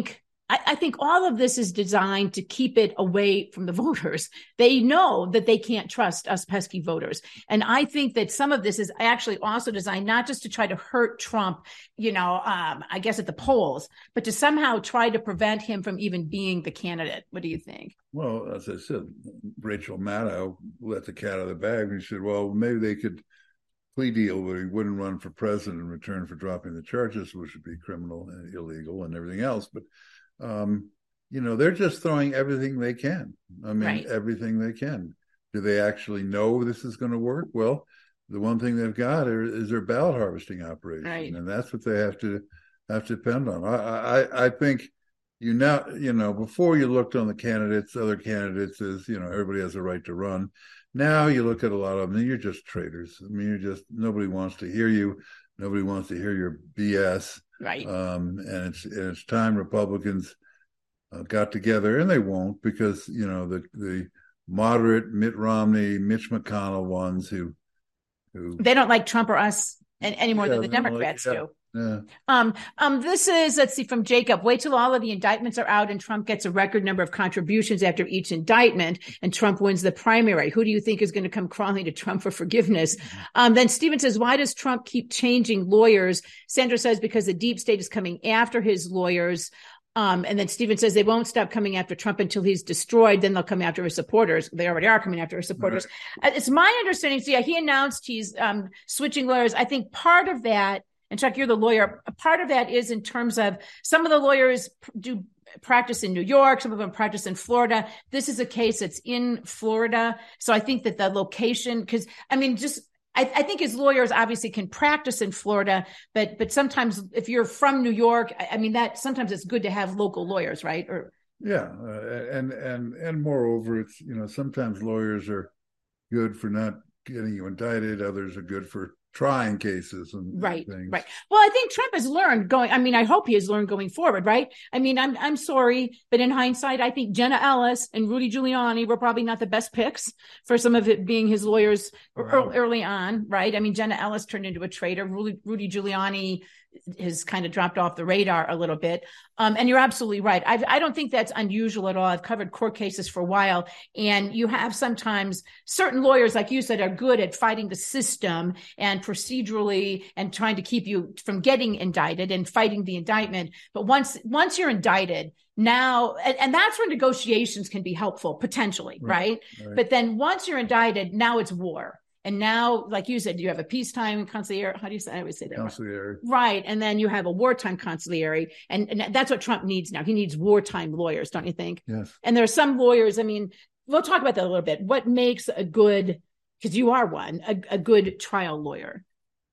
I, I think all of this is designed to keep it away from the voters. They know that they can't trust us pesky voters. And I think that some of this is actually also designed not just to try to hurt Trump, you know, um, I guess at the polls, but to somehow try to prevent him from even being the candidate. What do you think? Well, as I said, Rachel Maddow let the cat out of the bag and she said, well, maybe they could plea deal where he wouldn't run for president in return for dropping the charges, which would be criminal and illegal and everything else. But Um, you know, they're just throwing everything they can. I mean, right. everything they can. Do they actually know this is going to work? Well, the one thing they've got are, is their ballot harvesting operation, right. and that's what they have to have to depend on. I, I, I think you now, you know, before you looked on the candidates, other candidates as, you know, everybody has a right to run. Now you look at a lot of them, and you're just traitors. I mean, you're just nobody wants to hear you. Nobody wants to hear your B S. Right. Um, and it's and it's time Republicans uh, got together, and they won't because, you know, the the moderate Mitt Romney, Mitch McConnell ones who who they don't like Trump or us any more yeah, than the Democrats like, yeah, do. Yeah. Um, um, this is, let's see, from Jacob. Wait till all of the indictments are out and Trump gets a record number of contributions after each indictment and Trump wins the primary. Who do you think is going to come crawling to Trump for forgiveness? Mm-hmm. Um, then Stephen says, why does Trump keep changing lawyers? Sandra says, because the deep state is coming after his lawyers. Um, and then Stephen says they won't stop coming after Trump until he's destroyed. Then they'll come after his supporters. They already are coming after his supporters. Right. It's my understanding. So yeah, he announced he's um, switching lawyers. I think part of that, and Chuck, you're the lawyer. A part of that is in terms of some of the lawyers do practice in New York. Some of them practice in Florida. This is a case that's in Florida. So I think that the location, because I mean, just I, I think his lawyers obviously can practice in Florida, but but sometimes if you're from New York, I, I mean, that sometimes it's good to have local lawyers, right? Or yeah, uh, and and and moreover, it's, you know, sometimes lawyers are good for not getting you indicted. Others are good for trying cases and right, things. Right. Well, I think Trump has learned going. I mean, I hope he has learned going forward. Right. I mean, I'm I'm sorry, but in hindsight, I think Jenna Ellis and Rudy Giuliani were probably not the best picks for some of it being his lawyers wow. early on. Right. I mean, Jenna Ellis turned into a traitor. Rudy, Rudy Giuliani has kind of dropped off the radar a little bit. Um, and you're absolutely right. I, I don't think that's unusual at all. I've covered court cases for a while, and you have sometimes certain lawyers, like you said, are good at fighting the system and procedurally and trying to keep you from getting indicted and fighting the indictment. But once once you're indicted, now, and, and that's where negotiations can be helpful, potentially, right? Right? right? But then once you're indicted, now it's war. And now, like you said, you have a peacetime consigliere. How do you say? I always say that. Consigliere. Right. And then you have a wartime consigliere. And, and that's what Trump needs now. He needs wartime lawyers, don't you think? Yes. And there are some lawyers, I mean, we'll talk about that a little bit. What makes a good, because you are one, a, a good trial lawyer?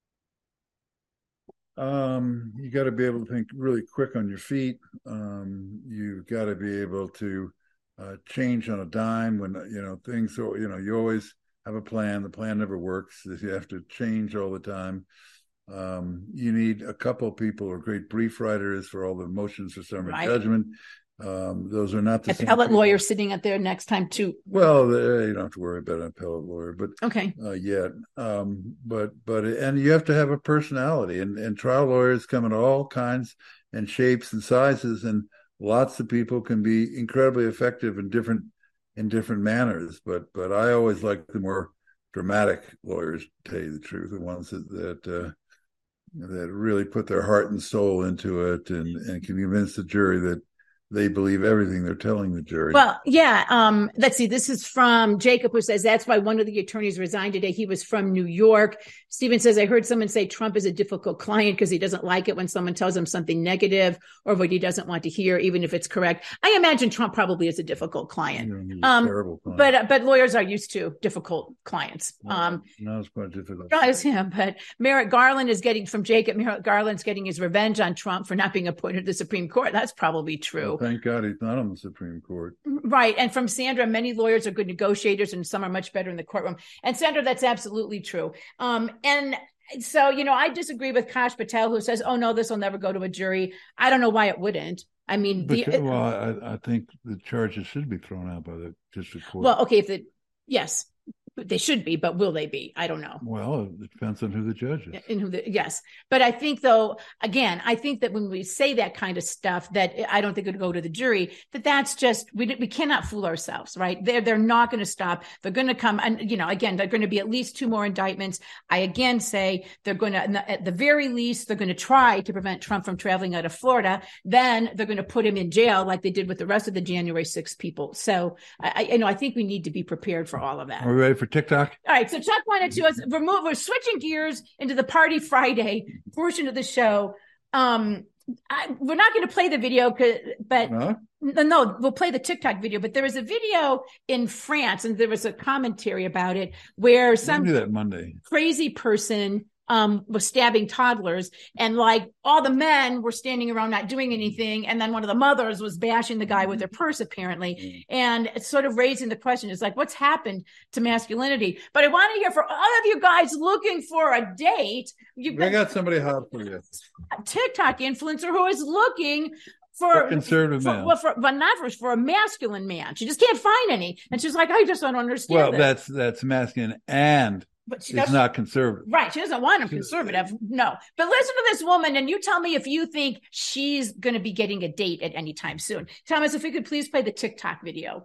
Um, you got to be able to think really quick on your feet. Um, you've got to be able to uh, change on a dime when, you know, things, so, you know, you always have a plan. The plan never works. You have to change all the time. Um, you need a couple of people who are great brief writers for all the motions for summary right. judgment. Um, those are not the appellate same lawyer sitting up there next time too. Well, uh, you don't have to worry about an appellate lawyer, but okay, uh, yet. Um, but but and you have to have a personality, and and trial lawyers come in all kinds and shapes and sizes, and lots of people can be incredibly effective in different. in different manners, but but I always like the more dramatic lawyers, to tell you the truth, the ones that that, uh, that really put their heart and soul into it and, and can convince the jury that they believe everything they're telling the jury. Well, yeah. Um, let's see. This is from Jacob, who says that's why one of the attorneys resigned today. He was from New York. Stephen says, I heard someone say Trump is a difficult client because he doesn't like it when someone tells him something negative or what he doesn't want to hear, even if it's correct. I imagine Trump probably is a difficult client. Yeah, a um, terrible client. But uh, but lawyers are used to difficult clients. No, um, not as quite difficult. Not as him, but Merrick Garland is getting from Jacob. Merrick Garland's getting his revenge on Trump for not being appointed to the Supreme Court. That's probably true. Well, thank God he's not on the Supreme Court. Right. And from Sandra, many lawyers are good negotiators and some are much better in the courtroom. And Sandra, that's absolutely true. Um, and so, you know, I disagree with Kash Patel, who says, oh, no, this will never go to a jury. I don't know why it wouldn't. I mean, but, the, well, I, I think the charges should be thrown out by the district court. Well, okay, if the yes, They should be, but will they be? I don't know. Well, it depends on who the judge is. And who the, yes. But I think, though, again, I think that when we say that kind of stuff, that I don't think it would go to the jury, that that's just, we we cannot fool ourselves, right? They're, they're not going to stop. They're going to come, and, you know, again, they're going to be at least two more indictments. I again say they're going to, at the very least, they're going to try to prevent Trump from traveling out of Florida. Then they're going to put him in jail like they did with the rest of the January sixth people. So, I, I, you know, I think we need to be prepared for all of that. Are we ready for TikTok? All right. So Chuck wanted to us remove, we're switching gears into the Party Friday portion of the show. Um, I, we're not going to play the video, but huh? no, we'll play the TikTok video. But there was a video in France, and there was a commentary about it where some do that Monday. crazy person um, was stabbing toddlers, and like all the men were standing around not doing anything. And then one of the mothers was bashing the guy with her purse, apparently. And it's sort of raising the question, is like, what's happened to masculinity? But I want to hear for all of you guys looking for a date. You've got, got somebody hot for you. A TikTok influencer who is looking for a conservative for, man. Well, for, but not for, for a masculine man. She just can't find any. And she's like, I just don't understand. Well, this. that's, that's masculine and But she it's not conservative. Right. She doesn't want him conservative. No. But listen to this woman, and you tell me if you think she's going to be getting a date at any time soon. Thomas, if we could please play the TikTok video.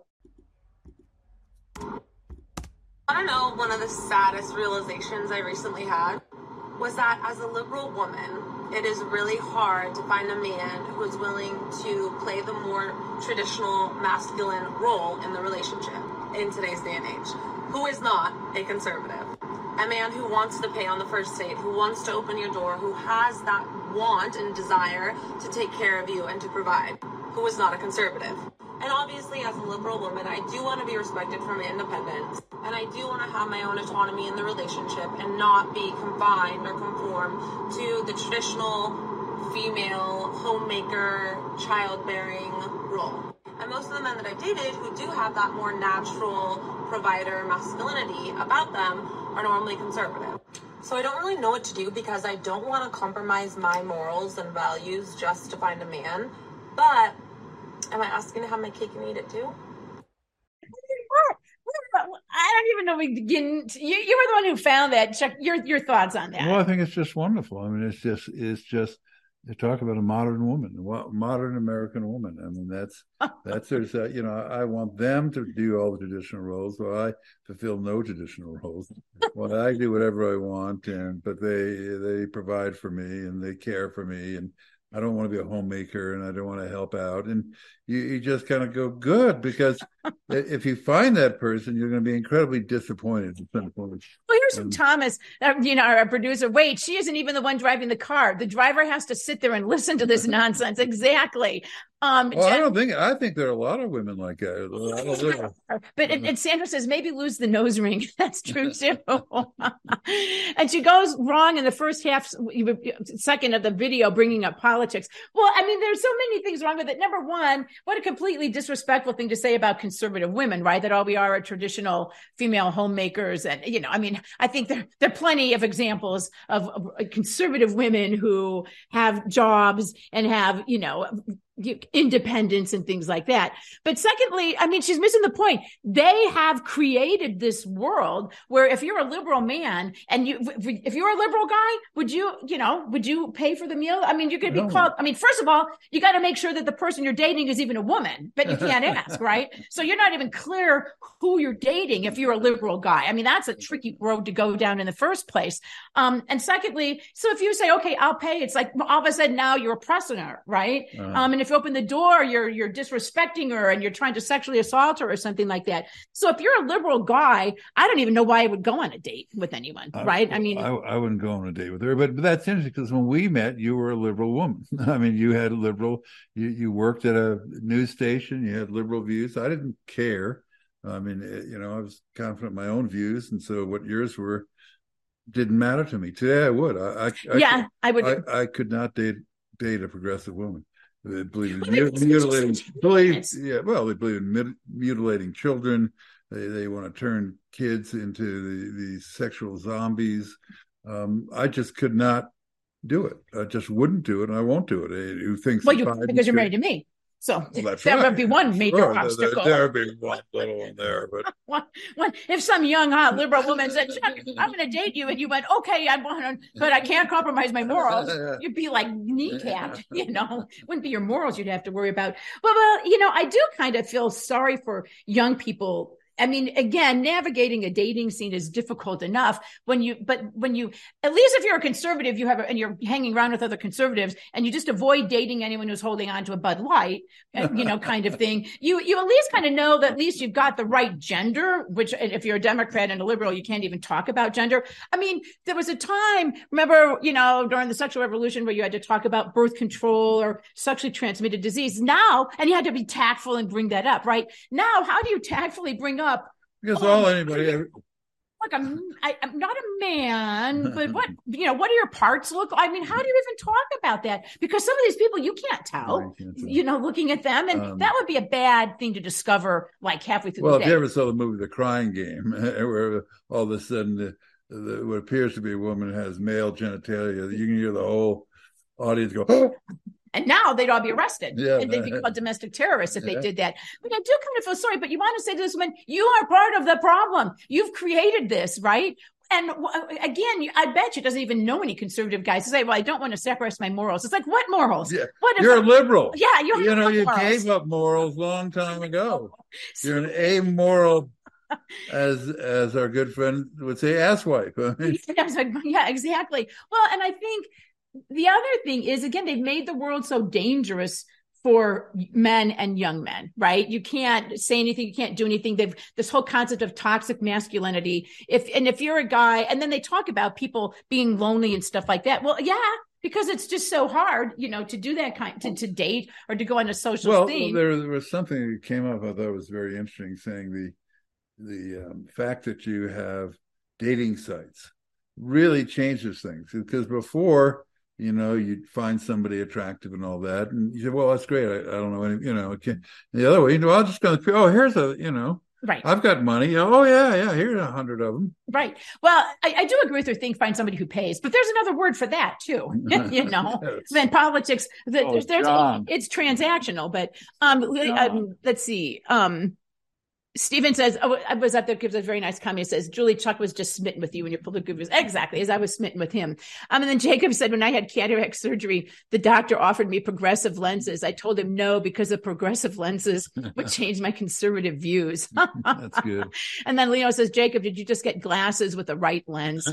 I don't know, one of the saddest realizations I recently had was that as a liberal woman, it is really hard to find a man who is willing to play the more traditional masculine role in the relationship in today's day and age, who is not a conservative. A man who wants to pay on the first date, who wants to open your door, who has that want and desire to take care of you and to provide, who is not a conservative. And obviously, as a liberal woman, I do want to be respected for my independence, and I do want to have my own autonomy in the relationship and not be confined or conform to the traditional female homemaker, childbearing role. And most of the men that I've dated who do have that more natural provider masculinity about them are normally conservative. So I don't really know what to do because I don't want to compromise my morals and values just to find a man. But am I asking to have my cake and eat it too? I don't even know we begin. To, you, you were the one who found that. Chuck, your your thoughts on that? Well, I think it's just wonderful. I mean, it's just it's just they talk about a modern woman, a modern American woman. I mean, that's that's there's uh, you know, I want them to do all the traditional roles, while I fulfill no traditional roles. Well, I do whatever I want, and but they they provide for me and they care for me, and I don't want to be a homemaker and I don't want to help out. And you, you just kind of go, good, because if you find that person, you're going to be incredibly disappointed. Well, here's from Thomas, uh, you know, our producer. Wait, she isn't even the one driving the car. The driver has to sit there and listen to this nonsense. Exactly. Um, well, Jen, I don't think, I think there are a lot of women like that. But and, and Sandra says, maybe lose the nose ring. That's true too. And she goes wrong in the first half, second of the video, bringing up politics. Well, I mean, there's so many things wrong with it. Number one, what a completely disrespectful thing to say about conservative women, right? That all we are are traditional female homemakers. And, you know, I mean, I think there, there are plenty of examples of, of conservative women who have jobs and have, you know, independence and things like that. But secondly, I mean, she's missing the point. They have created this world where if you're a liberal man and you, if you're a liberal guy, would you, you know, would you pay for the meal? I mean, you're going to be called. I mean, first of all, you got to make sure that the person you're dating is even a woman, but you can't ask, right? So you're not even clear who you're dating if you're a liberal guy. I mean, that's a tricky road to go down in the first place. Um, and secondly, so if you say, okay, I'll pay, it's like all of a sudden now you're oppressing her, right? Uh-huh. Um, and if you open the door, you're you're disrespecting her and you're trying to sexually assault her or something like that. So if you're a liberal guy, I don't even know why I would go on a date with anyone, I, right? I mean, I, I wouldn't go on a date with her, but, but that's interesting because when we met, you were a liberal woman. I mean, you had a liberal, you, you worked at a news station, you had liberal views. I didn't care. I mean, you know, I was confident in my own views. And so what yours were didn't matter to me. Today I would. I, I yeah, could, I would. I, I could not date, date a progressive woman. They believe in mut- mutilating, believe, yeah, well, they believe in mut- mutilating children. They they want to turn kids into the, the sexual zombies. Um, I just could not do it. I just wouldn't do it, and I won't do it. Who thinks? Well, you, because you're married to me. So well, that right. would be one major sure. obstacle. There would be one little one there, but one, one, if some young hot liberal woman said, "Chuck, I'm going to date you," and you went, "Okay, I want to, but I can't compromise my morals," you'd be like kneecapped. You know, it wouldn't be your morals you'd have to worry about. Well, well, you know, I do kind of feel sorry for young people. I mean, again, navigating a dating scene is difficult enough when you, but when you, at least if you're a conservative, you have, a, and you're hanging around with other conservatives and you just avoid dating anyone who's holding on to a Bud Light, you know, kind of thing. You, you at least kind of know that at least you've got the right gender, which if you're a Democrat and a liberal, you can't even talk about gender. I mean, there was a time, remember, you know, during the sexual revolution where you had to talk about birth control or sexually transmitted disease. Now, and you had to be tactful and bring that up, right? Now, how do you tactfully bring up Because oh, all anybody ever... like I'm, I, I'm not a man, but what you know, what do your parts look like? I mean, how do you even talk about that? Because some of these people you can't tell, can't tell. you know, looking at them, and um, that would be a bad thing to discover like halfway through well, the day. Well, if you ever saw the movie The Crying Game, where all of a sudden the, the, what appears to be a woman has male genitalia, you can hear the whole audience go, oh! And now they'd all be arrested. Yeah. And they'd be called domestic terrorists if yeah. they did that. But I do kind of feel sorry, but you want to say to this woman, you are part of the problem. You've created this, right? And again, I bet you doesn't even know any conservative guys to say, well, I don't want to sacrifice my morals. It's like, what morals? Yeah. What You're I, a liberal. Yeah. You, you know, you morals. gave up morals a long time ago. You're an amoral, as as our good friend would say, asswipe. I mean. Yeah, exactly. Well, and I think the other thing is, again, they've made the world so dangerous for men and young men, right? You can't say anything. You can't do anything. They've this whole concept of toxic masculinity. If, and if you're a guy, and then they talk about people being lonely and stuff like that. Well, yeah, because it's just so hard, you know, to do that kind, to, to date or to go on a social well, thing. Well, there, there was something that came up I thought was very interesting, saying the, the um, fact that you have dating sites really changes things, because before, you know, you'd find somebody attractive and all that, and you say, well, that's great. I, I don't know any, you know, okay. The other way, you know, I'll just go, oh, here's a, you know, right. I've got money. Oh, yeah, yeah, here's a hundred of them. Right. Well, I, I do agree with her thing, find somebody who pays, but there's another word for that too, you know, yes. Then politics, the, oh, there's, there's it's transactional, but um, um, let's see. Um, Stephen says, oh, I was up there, gives a very nice comment. He says, Julie, Chuck was just smitten with you and your political views. Exactly, as I was smitten with him. Um, and then Jacob said, when I had cataract surgery, the doctor offered me progressive lenses. I told him no, because the progressive lenses would change my conservative views. That's good. And then Leo says, Jacob, did you just get glasses with the right lens?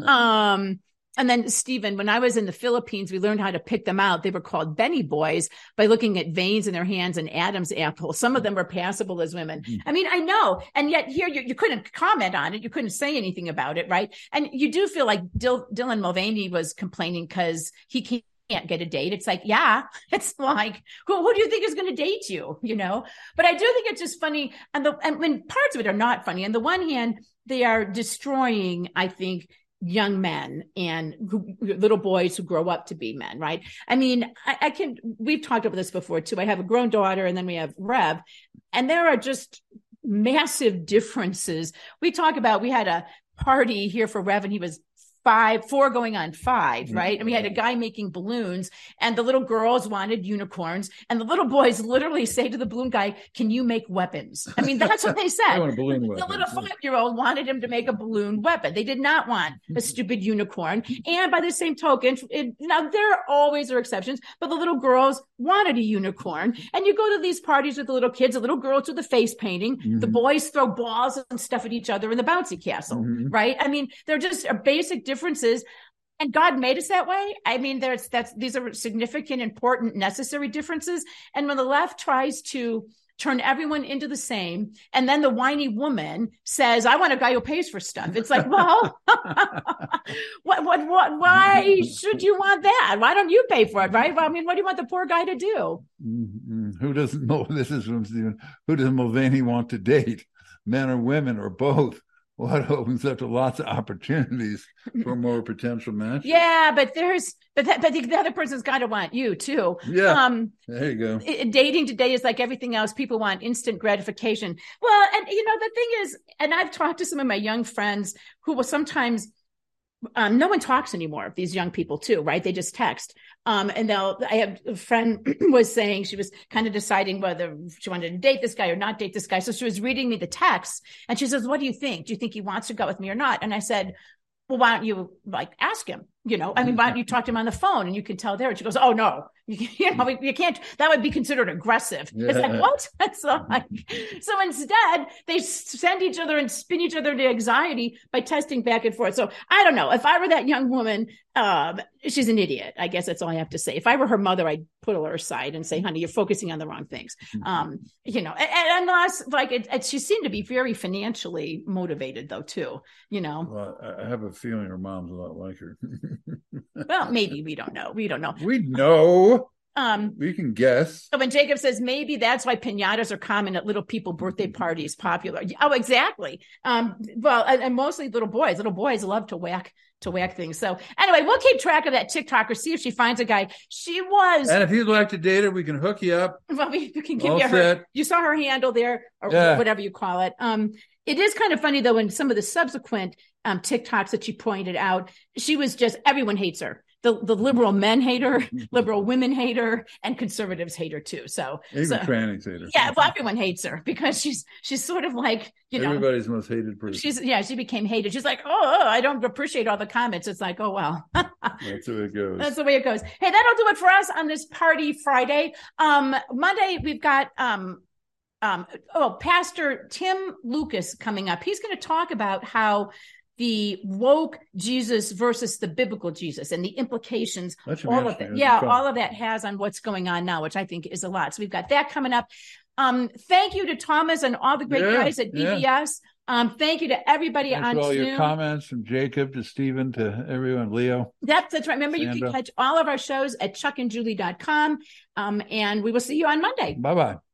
um, And then Stephen, when I was in the Philippines, we learned how to pick them out. They were called Benny boys by looking at veins in their hands and Adam's apple. Some of them were passable as women. Mm. I mean, I know. And yet here you, you couldn't comment on it. You couldn't say anything about it, right? And you do feel like Dil- Dylan Mulvaney was complaining because he can't can't get a date. It's like, yeah, it's like, who, who do you think is going to date you? You know, but I do think it's just funny. And the, and when parts of it are not funny, on the one hand, they are destroying, I think, young men and who, little boys who grow up to be men, right? I mean, I, I can, we've talked about this before too. I have a grown daughter and then we have Rev, and there are just massive differences. We talk about, we had a party here for Rev and he was five, four going on five, right? And we had a guy making balloons and the little girls wanted unicorns and the little boys literally say to the balloon guy, can you make weapons? I mean, that's what they said. I want a balloon the weapon. little five-year-old wanted him to make a balloon weapon. They did not want a stupid unicorn. And by the same token, it, now there always are exceptions, but the little girls wanted a unicorn. And you go to these parties with the little kids, the little girls do the face painting, mm-hmm. the boys throw balls and stuff at each other in the bouncy castle, mm-hmm. right? I mean, they're just a basic difference. differences, and God made us that way. I mean, there's that's these are significant, important, necessary differences. And when the left tries to turn everyone into the same, and then the whiny woman says, "I want a guy who pays for stuff," it's like, well, what, what, what? Why should you want that? Why don't you pay for it, right? Well, I mean, what do you want the poor guy to do? Mm-hmm. Who doesn't know? This is from Stephen. Who does Mulvaney want to date? Men or women or both? What opens up to lots of opportunities for more potential matches. Yeah, but there's, but that, but the other person's got to want you too. Yeah, um, there you go. It, dating today is like everything else. People want instant gratification. Well, and you know, the thing is, and I've talked to some of my young friends who will sometimes um, no one talks anymore, these young people too, right? They just text. Um, and they'll, I have a friend was saying she was kind of deciding whether she wanted to date this guy or not date this guy. So she was reading me the text and she says, what do you think? Do you think he wants to go with me or not? And I said, well, why don't you like ask him? You know, I mean, why don't you talk to him on the phone and you can tell there? And she goes, oh no, you, you know, you can't, that would be considered aggressive. Yeah. It's like, what? So, like, so instead they send each other and spin each other into anxiety by texting back and forth. So I don't know if I were that young woman, um, she's an idiot. I guess that's all I have to say. If I were her mother, I'd put her aside and say, honey, you're focusing on the wrong things. Um, you know, and, and unless like it, it, she seemed to be very financially motivated though, too, you know. Well, I have a feeling her mom's a lot like her. Well, maybe we don't know. We don't know. We know. Um, we can guess. So when Jacob says maybe that's why piñatas are common at little people birthday parties, popular. Oh, exactly. Um, well, and, and mostly little boys. Little boys love to whack to whack things. So anyway, we'll keep track of that TikToker. See if she finds a guy. She was. And if you'd like to date her, we can hook you up. Well, we, we can give All you her. set. You saw her handle there, or yeah. whatever you call it. Um, it is kind of funny though. In some of the subsequent um TikToks that she pointed out, she was just everyone hates her. The, the liberal men hate her, liberal women hate her, and conservatives hate her too. So even so, trannies hate her. Yeah, well, everyone hates her because she's she's sort of like, you know, everybody's most hated person. She's yeah, she became hated. She's like, oh, I don't appreciate all the comments. It's like, oh well. That's the way it goes. That's the way it goes. Hey, that'll do it for us on this Party Friday. Um, Monday we've got um. Um, oh, Pastor Tim Lucas coming up. He's going to talk about how the woke Jesus versus the biblical Jesus and the implications, all of that. Yeah, all of that has on what's going on now, which I think is a lot. So we've got that coming up. Um, thank you to Thomas and all the great yeah, guys at B B S. Yeah. Um, thank you to everybody Thanks on for all Zoom. Your comments from Jacob to Stephen to everyone, Leo. That's, that's right. Remember, Sandra. You can catch all of our shows at chuck and julie dot com. Um, and we will see you on Monday. Bye-bye.